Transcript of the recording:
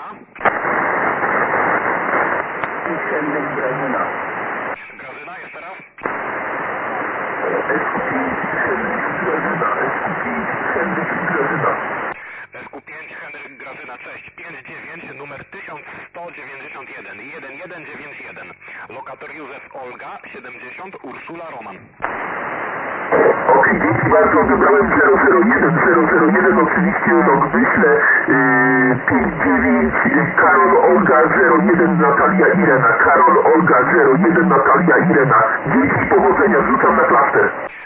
Henryk Grażyna. Grażyna, jeszcze raz? SQ5 Henryk Grażyna. SQ5 Henryk Grażyna. SQ5 Henryk Grażyna, cześć. 59, numer 1191, 1191. Lokator Józef Olga, 70, Urszula Roman. Okej, dzięki bardzo, wybrałem 001, oczywiście log wyślę 59, Karol Olga 01, Natalia Irena, Karol Olga 01, Natalia Irena. Dzięki, powodzenia, rzucam na klaster.